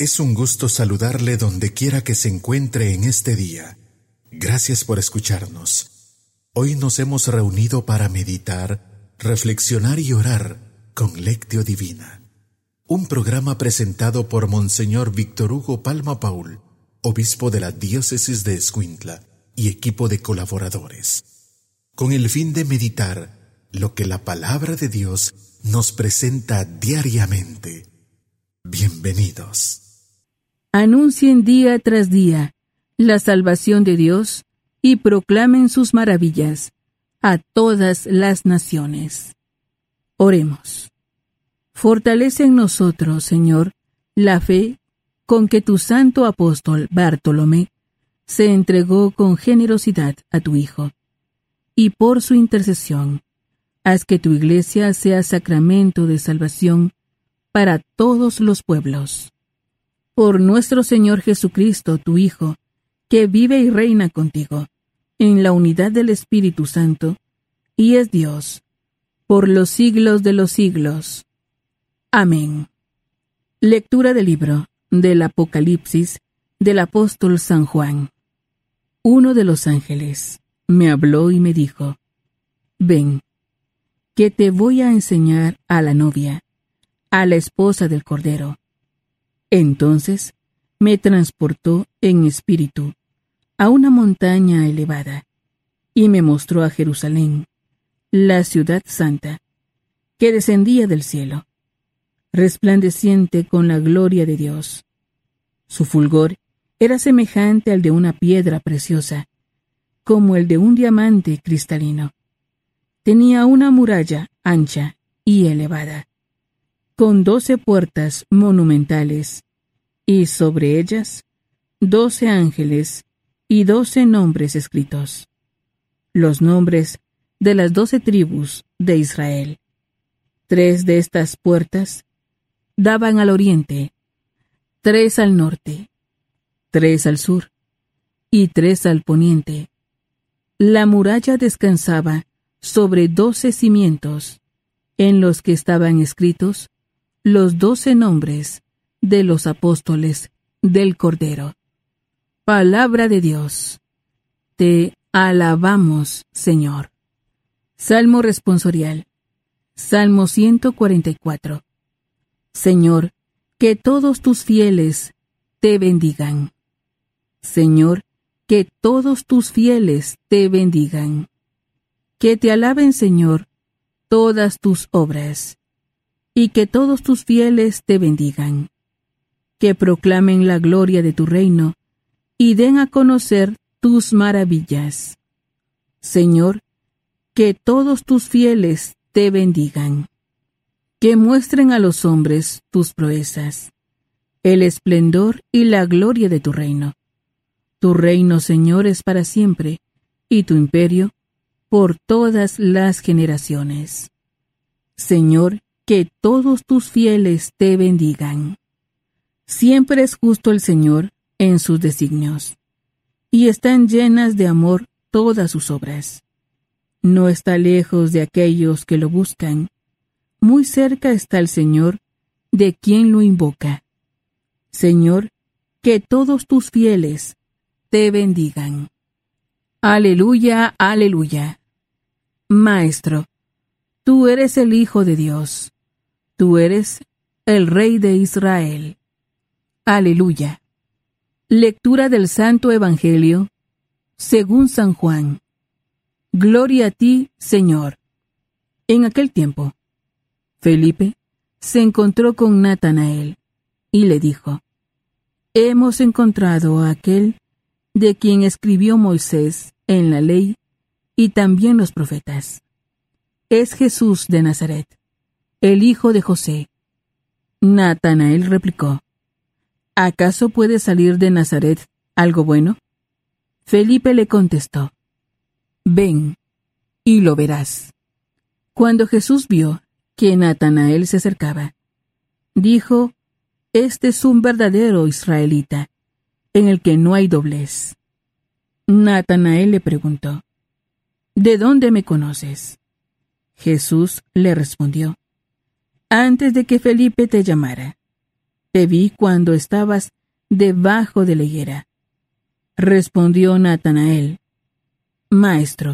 Es un gusto saludarle donde quiera que se encuentre en este día. Gracias por escucharnos. Hoy nos hemos reunido para meditar, reflexionar y orar con Lectio Divina. Un programa presentado por Monseñor Víctor Hugo Palma Paul, obispo de la diócesis de Escuintla, y equipo de colaboradores, con el fin de meditar lo que la palabra de Dios nos presenta diariamente. Bienvenidos. Anuncien día tras día la salvación de Dios y proclamen sus maravillas a todas las naciones. Oremos. Fortalece en nosotros, Señor, la fe con que tu santo apóstol Bartolomé se entregó con generosidad a tu Hijo, y por su intercesión, haz que tu Iglesia sea sacramento de salvación para todos los pueblos. Por nuestro Señor Jesucristo, tu Hijo, que vive y reina contigo, en la unidad del Espíritu Santo, y es Dios, por los siglos de los siglos. Amén. Lectura del libro del Apocalipsis del apóstol San Juan. Uno de los ángeles me habló y me dijo: Ven, que te voy a enseñar a la novia, a la esposa del Cordero. Entonces me transportó en espíritu a una montaña elevada, y me mostró a Jerusalén, la ciudad santa, que descendía del cielo, resplandeciente con la gloria de Dios. Su fulgor era semejante al de una piedra preciosa, como el de un diamante cristalino. Tenía una muralla ancha y elevada, con 12 puertas monumentales, y sobre ellas 12 ángeles y 12 nombres escritos, los nombres de las 12 tribus de Israel. 3 de estas puertas daban al oriente, 3 al norte, 3 al sur y 3 al poniente. La muralla descansaba sobre 12 cimientos, en los que estaban escritos los 12 nombres de los apóstoles del Cordero. Palabra de Dios. Te alabamos, Señor. Salmo responsorial. Salmo 144. Señor, que todos tus fieles te bendigan. Señor, que todos tus fieles te bendigan. Que te alaben, Señor, todas tus obras, y que todos tus fieles te bendigan. Que proclamen la gloria de tu reino, y den a conocer tus maravillas. Señor, que todos tus fieles te bendigan. Que muestren a los hombres tus proezas, el esplendor y la gloria de tu reino. Tu reino, Señor, es para siempre, y tu imperio por todas las generaciones. Señor, que todos tus fieles te bendigan. Siempre es justo el Señor en sus designios, y están llenas de amor todas sus obras. No está lejos de aquellos que lo buscan, muy cerca está el Señor de quien lo invoca. Señor, que todos tus fieles te bendigan. Aleluya, aleluya. Maestro, tú eres el Hijo de Dios, tú eres el Rey de Israel. Aleluya. Lectura del Santo Evangelio según San Juan. Gloria a ti, Señor. En aquel tiempo, Felipe se encontró con Natanael y le dijo: Hemos encontrado a aquel de quien escribió Moisés en la ley y también los profetas. Es Jesús de Nazaret, el hijo de José. Natanael replicó: ¿Acaso puede salir de Nazaret algo bueno? Felipe le contestó: Ven, y lo verás. Cuando Jesús vio que Natanael se acercaba, dijo: Este es un verdadero israelita, en el que no hay doblez. Natanael le preguntó: ¿De dónde me conoces? Jesús le respondió: Antes de que Felipe te llamara, Te vi cuando estabas debajo de la higuera. Respondió Natanael: Maestro,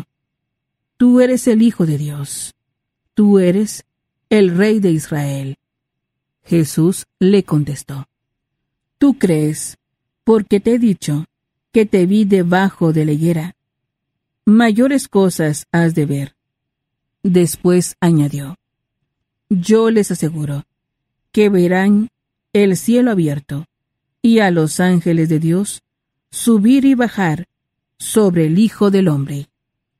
tú eres el Hijo de Dios. Tú eres el Rey de Israel. Jesús le contestó: Tú crees, porque te he dicho que te vi debajo de la higuera. Mayores cosas has de ver. Después añadió: Yo les aseguro que verán el cielo abierto y a los ángeles de Dios subir y bajar sobre el Hijo del Hombre.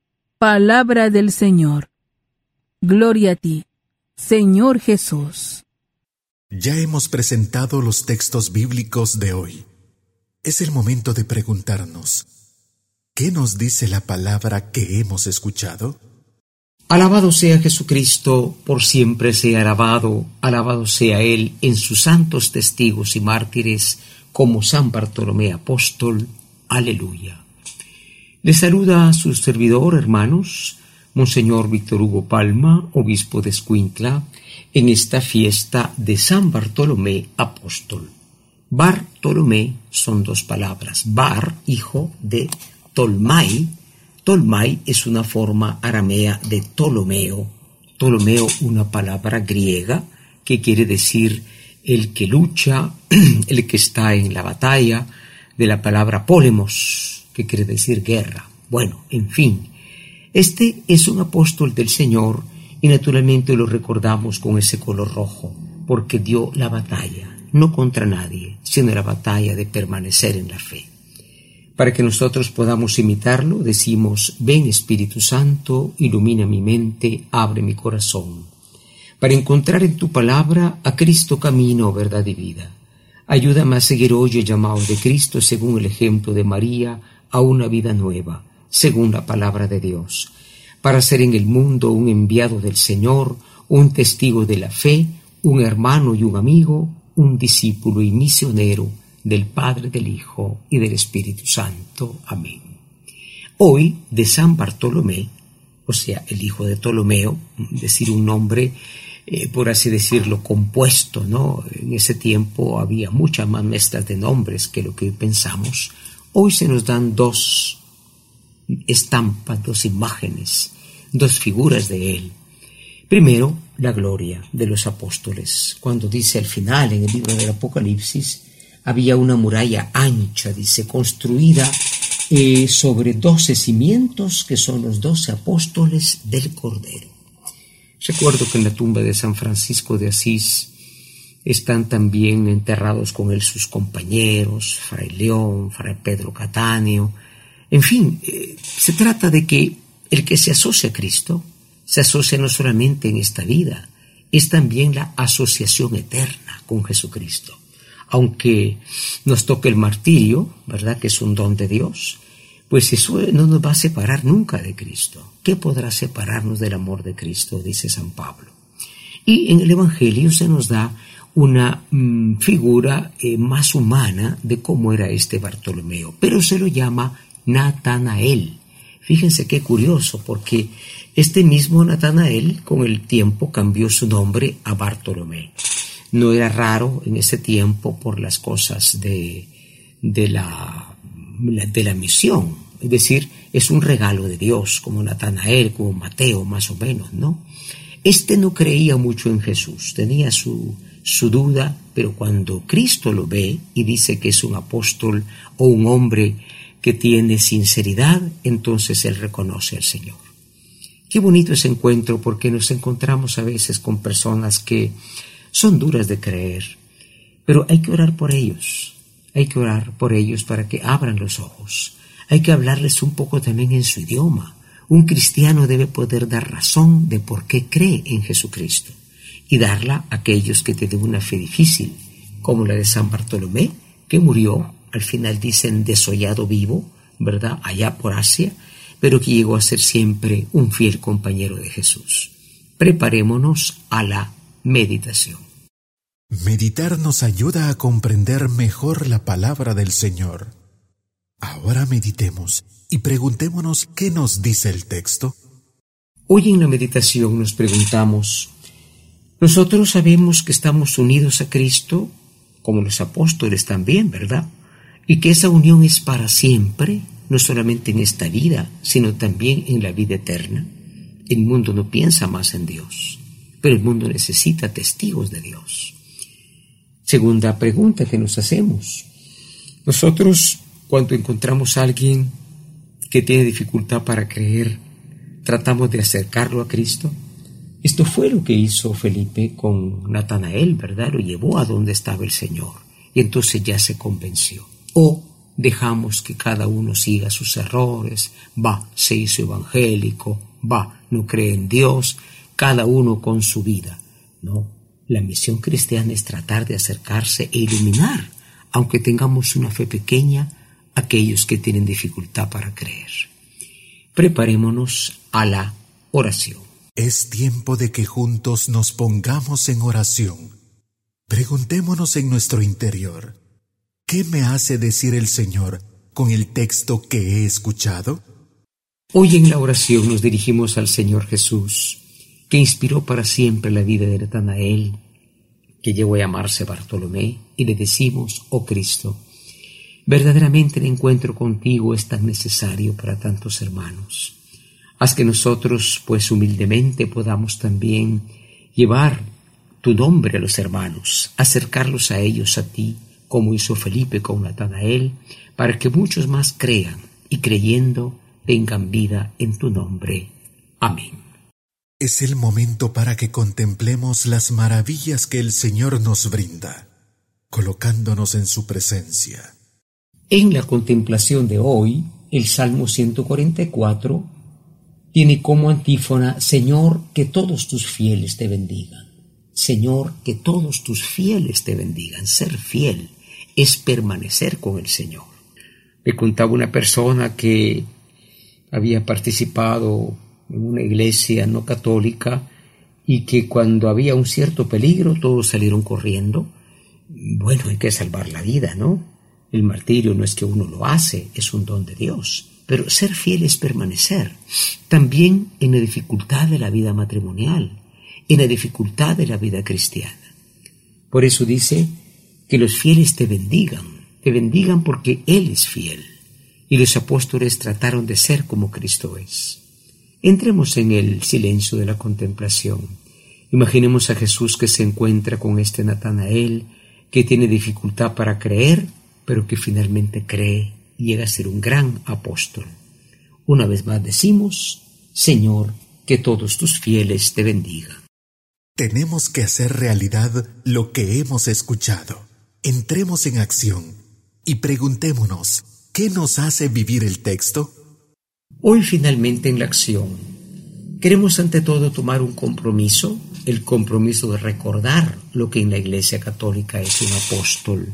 Palabra del Señor. Gloria a ti, Señor Jesús. Ya hemos presentado los textos bíblicos de hoy. Es el momento de preguntarnos: ¿qué nos dice la palabra que hemos escuchado? Alabado sea Jesucristo, por siempre sea alabado, alabado sea Él en sus santos testigos y mártires, como San Bartolomé Apóstol. Aleluya. Les saluda a su servidor, hermanos, Monseñor Víctor Hugo Palma, obispo de Escuintla, en esta fiesta de San Bartolomé Apóstol. Bartolomé son dos palabras. Bar, hijo de Tolmai. Tolmai es una forma aramea de Ptolomeo. Ptolomeo, una palabra griega que quiere decir el que lucha, el que está en la batalla, de la palabra polemos, que quiere decir guerra. Bueno, en fin, este es un apóstol del Señor y naturalmente lo recordamos con ese color rojo, porque dio la batalla, no contra nadie, sino la batalla de permanecer en la fe. Para que nosotros podamos imitarlo, decimos: ven Espíritu Santo, ilumina mi mente, abre mi corazón, para encontrar en tu palabra a Cristo camino, verdad y vida. Ayúdame a seguir hoy el llamado de Cristo según el ejemplo de María a una vida nueva, según la palabra de Dios, para ser en el mundo un enviado del Señor, un testigo de la fe, un hermano y un amigo, un discípulo y misionero del Padre, del Hijo y del Espíritu Santo. Amén. Hoy, de San Bartolomé, o sea, el hijo de Ptolomeo, decir un nombre, por así decirlo, compuesto, ¿no? En ese tiempo había muchas más mezclas de nombres que lo que hoy pensamos. Hoy se nos dan dos estampas, dos imágenes, dos figuras de él. Primero, la gloria de los apóstoles. Cuando dice al final, en el libro del Apocalipsis, había una muralla ancha, dice, construida sobre 12 cimientos, que son los 12 apóstoles del Cordero. Recuerdo que en la tumba de San Francisco de Asís están también enterrados con él sus compañeros, Fray León, Fray Pedro Catáneo. En fin, se trata de que el que se asocia a Cristo se asocia no solamente en esta vida, es también la asociación eterna con Jesucristo. Aunque nos toque el martirio, ¿verdad?, que es un don de Dios, pues eso no nos va a separar nunca de Cristo. ¿Qué podrá separarnos del amor de Cristo?, dice San Pablo. Y en el Evangelio se nos da una figura más humana de cómo era este Bartolomeo, pero se lo llama Natanael. Fíjense qué curioso, porque este mismo Natanael con el tiempo cambió su nombre a Bartolomé. No era raro en ese tiempo por las cosas de la misión. Es decir, es un regalo de Dios, como Natanael, como Mateo, más o menos, ¿no? Este no creía mucho en Jesús, tenía su duda, pero cuando Cristo lo ve y dice que es un apóstol o un hombre que tiene sinceridad, entonces él reconoce al Señor. Qué bonito ese encuentro, porque nos encontramos a veces con personas que son duras de creer, pero hay que orar por ellos. Hay que orar por ellos para que abran los ojos. Hay que hablarles un poco también en su idioma. Un cristiano debe poder dar razón de por qué cree en Jesucristo y darla a aquellos que tienen una fe difícil, como la de San Bartolomé, que murió, al final dicen, desollado vivo, ¿verdad?, allá por Asia, pero que llegó a ser siempre un fiel compañero de Jesús. Preparémonos a la meditación. Meditar nos ayuda a comprender mejor la palabra del Señor. Ahora meditemos y preguntémonos qué nos dice el texto. Hoy en la meditación nos preguntamos: ¿nosotros sabemos que estamos unidos a Cristo como los apóstoles también, ¿verdad? Y que esa unión es para siempre, no solamente en esta vida, sino también en la vida eterna. El mundo no piensa más en Dios, pero el mundo necesita testigos de Dios. Segunda pregunta que nos hacemos. Nosotros, cuando encontramos a alguien que tiene dificultad para creer, tratamos de acercarlo a Cristo. Esto fue lo que hizo Felipe con Natanael, ¿verdad? Lo llevó a donde estaba el Señor y entonces ya se convenció. O dejamos que cada uno siga sus errores, se hizo evangélico, no cree en Dios, cada uno con su vida. No, la misión cristiana es tratar de acercarse e iluminar, aunque tengamos una fe pequeña, a aquellos que tienen dificultad para creer. Preparémonos a la oración. Es tiempo de que juntos nos pongamos en oración. Preguntémonos en nuestro interior, ¿qué me hace decir el Señor con el texto que he escuchado? Hoy en la oración nos dirigimos al Señor Jesús, que inspiró para siempre la vida de Natanael, que llegó a llamarse Bartolomé, y le decimos: oh Cristo, verdaderamente el encuentro contigo es tan necesario para tantos hermanos. Haz que nosotros, pues humildemente, podamos también llevar tu nombre a los hermanos, acercarlos a ellos, a ti, como hizo Felipe con Natanael, para que muchos más crean y creyendo tengan vida en tu nombre. Amén. Es el momento para que contemplemos las maravillas que el Señor nos brinda, colocándonos en su presencia. En la contemplación de hoy, el Salmo 144 tiene como antífona: Señor, que todos tus fieles te bendigan. Señor, que todos tus fieles te bendigan. Ser fiel es permanecer con el Señor. Me contaba una persona que había participado en una iglesia no católica y que cuando había un cierto peligro todos salieron corriendo. Bueno, hay que salvar la vida, ¿no? El martirio no es que uno lo hace, es un don de Dios. Pero ser fiel es permanecer. También en la dificultad de la vida matrimonial, en la dificultad de la vida cristiana. Por eso dice que los fieles te bendigan porque Él es fiel. Y los apóstoles trataron de ser como Cristo es. Entremos en el silencio de la contemplación. Imaginemos a Jesús que se encuentra con este Natanael, que tiene dificultad para creer, pero que finalmente cree y llega a ser un gran apóstol. Una vez más decimos: Señor, que todos tus fieles te bendigan. Tenemos que hacer realidad lo que hemos escuchado. Entremos en acción y preguntémonos, ¿qué nos hace vivir el texto? Hoy finalmente en la acción queremos ante todo tomar un compromiso, el compromiso de recordar lo que en la Iglesia Católica es un apóstol.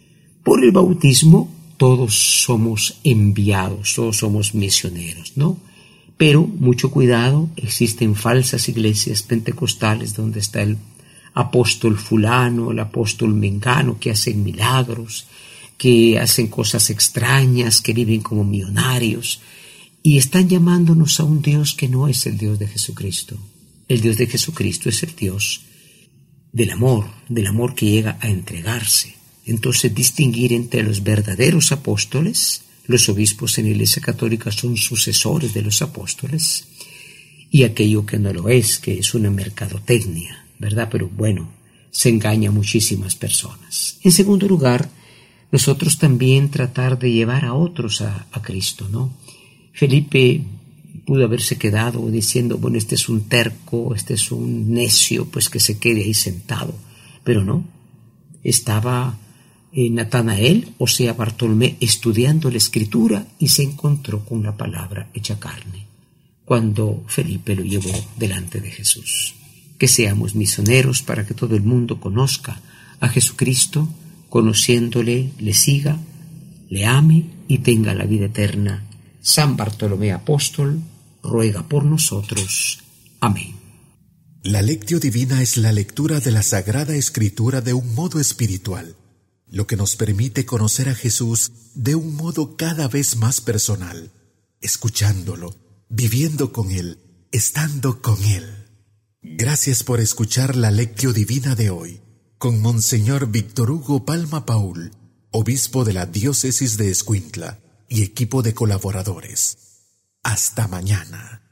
Por el bautismo todos somos enviados, todos somos misioneros, ¿no? Pero mucho cuidado, existen falsas iglesias pentecostales donde está el apóstol fulano, el apóstol mengano, que hacen milagros, que hacen cosas extrañas, que viven como millonarios, y están llamándonos a un Dios que no es el Dios de Jesucristo. El Dios de Jesucristo es el Dios del amor que llega a entregarse. Entonces, distinguir entre los verdaderos apóstoles, los obispos en la Iglesia Católica son sucesores de los apóstoles, y aquello que no lo es, que es una mercadotecnia, ¿verdad? Pero bueno, se engaña a muchísimas personas. En segundo lugar, nosotros también tratar de llevar a otros a Cristo, ¿no? Felipe pudo haberse quedado diciendo: bueno, este es un terco, este es un necio, pues que se quede ahí sentado. Pero no, estaba Natanael, o sea Bartolomé, estudiando la Escritura y se encontró con la palabra hecha carne, cuando Felipe lo llevó delante de Jesús. Que seamos misioneros para que todo el mundo conozca a Jesucristo, conociéndole, le siga, le ame y tenga la vida eterna. San Bartolomé Apóstol ruega por nosotros. Amén. La Lectio Divina es la lectura de la Sagrada Escritura de un modo espiritual, lo que nos permite conocer a Jesús de un modo cada vez más personal, escuchándolo, viviendo con Él, estando con Él. Gracias por escuchar la Lectio Divina de hoy. con Monseñor Víctor Hugo Palma Paul, obispo de la diócesis de Escuintla y equipo de colaboradores. Hasta mañana.